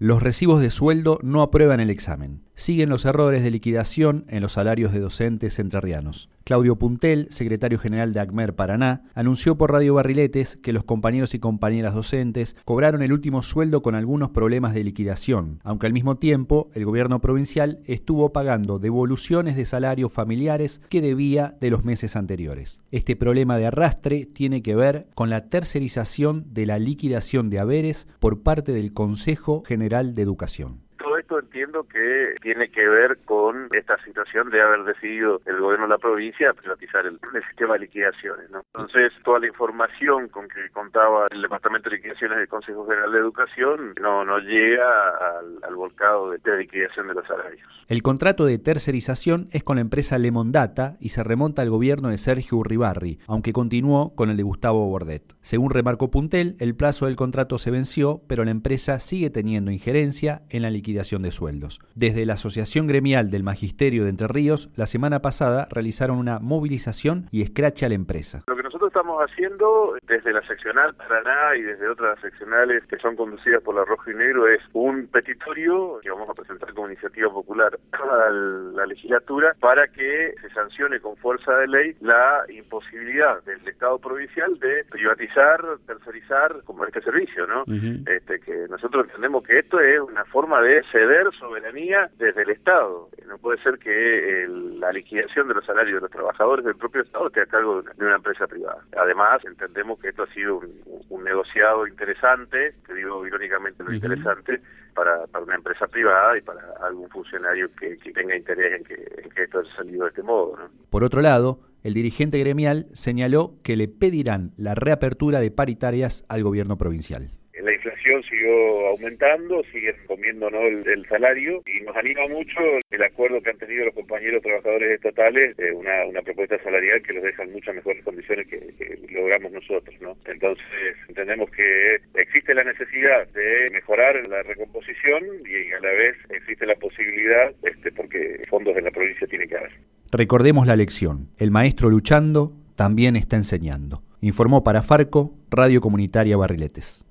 Los recibos de sueldo no aprueban el examen. Siguen los errores de liquidación en los salarios de docentes entrerrianos. Claudio Puntel, secretario general de ACMER Paraná, anunció por Radio Barriletes que los compañeros y compañeras docentes cobraron el último sueldo con algunos problemas de liquidación, aunque al mismo tiempo el gobierno provincial estuvo pagando devoluciones de salarios familiares que debía de los meses anteriores. Este problema de arrastre tiene que ver con la tercerización de la liquidación de haberes por parte del Consejo General de Educación. Todo esto entiendo que tiene que ver con esta situación de haber decidido el gobierno de la provincia privatizar el sistema de liquidaciones, ¿no? Entonces, toda la información con que contaba el Departamento de Liquidaciones del Consejo General de Educación no llega al volcado de liquidación de los salarios. El contrato de tercerización es con la empresa Lemondata y se remonta al gobierno de Sergio Urribarri, aunque continuó con el de Gustavo Bordet. Según remarcó Puntel, el plazo del contrato se venció, pero la empresa sigue teniendo injerencia en la liquidación de sueldos. Desde la Asociación Gremial del Magisterio de Entre Ríos, la semana pasada realizaron una movilización y escrache a la empresa. Lo que nosotros estamos haciendo desde la seccional Paraná y desde otras seccionales que son conducidas por la Rojo y Negro es un petitorio que vamos a presentar como iniciativa popular a la legislatura para que se sancione con fuerza de ley la imposibilidad del Estado provincial de privatizar, tercerizar como este servicio, ¿no? Que nosotros entendemos que esto es una forma de ceder soberanía desde el Estado. No puede ser que la liquidación de los salarios de los trabajadores del propio Estado esté a cargo de una empresa privada. Además, entendemos que esto ha sido un negociado interesante, te digo irónicamente lo interesante, para una empresa privada y para algún funcionario que tenga interés en que esto haya salido de este modo, ¿no? Por otro lado, el dirigente gremial señaló que le pedirán la reapertura de paritarias al gobierno provincial. La inflación siguió aumentando, siguen comiéndonos el salario y nos anima mucho el acuerdo que han tenido los compañeros trabajadores estatales, una propuesta salarial que los deja en muchas mejores condiciones que logramos nosotros, ¿no? Entonces entendemos que existe la necesidad de mejorar la recomposición y a la vez existe la posibilidad, porque fondos de la provincia tiene que haber. Recordemos la lección, el maestro luchando también está enseñando. Informó para Farco, Radio Comunitaria Barriletes.